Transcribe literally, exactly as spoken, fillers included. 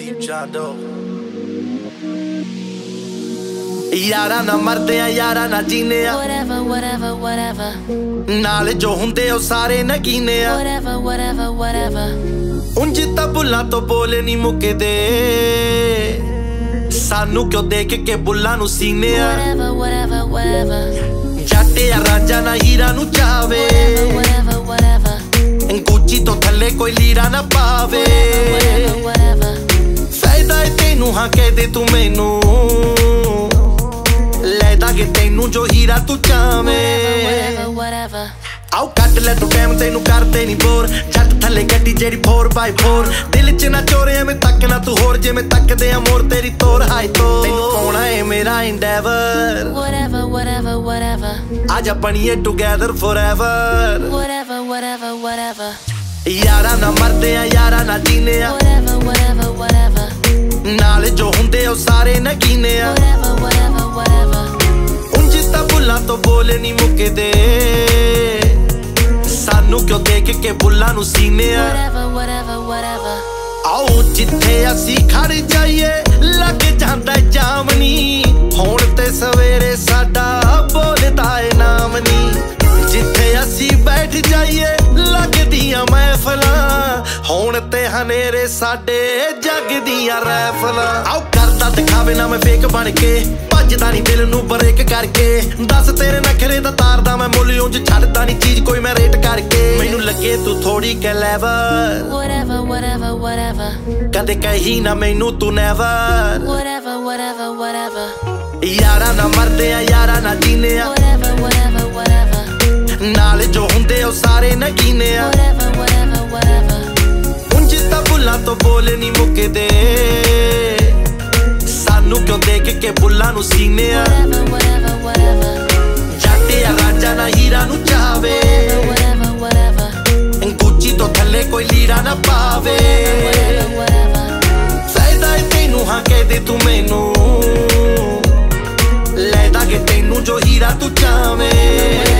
Deep John Doe यारा ना मरदे आ यारा ना जीने आ Whatever, whatever, whatever नाले जो हुंदे ओ सारे नगीने आ Whatever, whatever, whatever उंज तां बुल्लां तो बोले नी मुकदे सानू क्यों देख के बुल्लां नू सीने आ Whatever, whatever, whatever जट या राजा ना हीरा नू चावे Whatever, whatever, whatever गुच्ची तो थल्ले कोई लीरा ना पावे Whatever, whatever फायदा है तेनू हाँ कह दे तू मैनू ਲੈਦਾ ਕਿ ਤੈਨੂੰ ਜੋ ਹੀਰਾ ਤੂੰ ਚਾਵੇਂ Whatever, whatever ਆਓ ਕੱਟ ਲੈ ਤੂੰ ਟਾਈਮ ਤੈਨੂੰ ਕਰਦੇ ਨਹੀਂ ਬੋਰ ਜੱਟ ਥੱਲੇ ਗੱਡੀ ਜਿਹੜੀ four by four ਦਿਲ ਚ ਨਾ ਚੋਰੇ ਐਵੇਂ ਤੱਕ ਨਾ ਤੂੰ ਹੋਰ ਜਿਵੇਂ ਤੱਕਦੇ ਆ ਮੋਰ ਤੇਰੀ ਤੋਰ ਹਾਈ ਤੋ ਤੈਨੂੰ ਪਾਉਣਾ ਏ ਮੇਰਾ endeavor Whatever, whatever, whatever ਆਜਾ ਬਣੀਏ together forever Whatever, whatever, whatever ਯਾਰਾ ਨਾ ਮਰਦੇ ਆ ਯਾਰਾ ਨਾ ਜੀਨੇ ਆ Whatever, whatever, whatever ਨਾਲ ਜੋ ਹੁੰਦੇ ਉਹ ਸਾਰੇ ਨਗੀਨੇ ਆ Whatever, whatever, whatever ਉਂਝ ਤਾਂ ਬੁੱਲਾਂ ਤੋਂ ਬੋਲੇ ਨਹੀਂ ਮੁੱਕਦੇ ਸਾਨੂੰ ਕਿਉਂ ਦੇਖ ਕੇ ਬੁੱਲਾਂ ਨੂੰ ਸੀਨੇ ਆ Whatever, whatever, whatever ਆਓ ਜਿੱਥੇ ਅਸੀਂ ਖੜ ਜਾਈਏ ਲੱਗ ਜਾਂਦਾ ਜਾਮਨੀ ਹੁਣ ਤੇ ਸਵੇਰੇ ਸਾਡਾ ਬੋਲਦਾ ਏ ਨਾਮ ਨੀ ਜਿੱਥੇ ਅਸੀਂ ਬੈਠ ਜਾਈਏ ਲੱਗਦੀਆਂ ਮਹਿਫਲਾਂ ਹੁਣ ਤੇ ਹਨੇਰੇ ਸਾਡੇ ਜੱਗ ਦੀਆਂ ਰੈਫਲਾਂ ਆਓ ਕਰਦਾ ਦਿਖਾਵੇ ਨਾ ਮੈਂ ਫੇਕ ਬਣ ਕੇ ਭੱਜਦਾ ਨਹੀਂ ਦਿਲ ਨੂੰ ਬ੍ਰੇਕ ਕਰਕੇ ਦੱਸ ਤੇਰੇ ਨਖਰੇ ਦਾ ਤਾਰਦਾ ਮੈਂ ਮੁੱਲ ਉਂਝ ਛੱਡਦਾ ਨਹੀਂ ਚੀਜ਼ ਕੋਈ ਮੈਂ ਰੇਟ ਕਰਕੇ ਮੈਨੂੰ ਲੱਗੇ ਤੂੰ ਥੋੜੀ ਕਲੈਵਰ Whatever, whatever, whatever ਕਦੇ ਕਹੀ ਨਾ ਮੈਨੂੰ ਤੂੰ ਨੈਵਰ Whatever, whatever, whatever ਯਾਰਾ ਨਾ ਮਰਦੇ ਆ ਯਾਰਾ ਨਾ ਜੀਨੇ ਆ Whatever, whatever, whatever ਨਾਲ ਜੋ ਹੁੰਦੇ ਉਹ ਸਾਰੇ ਨਗੀਨੇ ਆ Whatever, whatever, whatever ਉਂਝ ਤਾਂ ਬੁੱਲਾਂ ਤੋਂ ਬੋਲੇ ਨਹੀਂ ਮੁੱਕਦੇ ਸਾਨੂੰ ਕਿਉਂ ਦੇਖ ਕੇ ਬੁੱਲਾਂ ਨੂੰ ਸੀਨੇ ਆ Whatever, whatever, whatever ਜੱਟ ਆ ਰਾਜਾ ਨਾ ਹੀਰਾ ਨੂੰ ਚਾਵੇ Whatever, whatever ਗੁੱਚੀ ਤੋਂ ਥੱਲੇ ਕੋਈ ਲੀਰਾ ਨਾ ਪਾਵੇ Whatever, whatever ਫਾਇਦਾ ਹੈ ਤੈਨੂੰ ਹਾਂ ਕਹਿ ਦੇ ਤੂੰ ਮੈਨੂੰ ਲੈਦਾ ਕਿ ਤੈਨੂੰ ਜੋ ਹੀਰਾ ਤੂੰ ਚਾਵੇਂ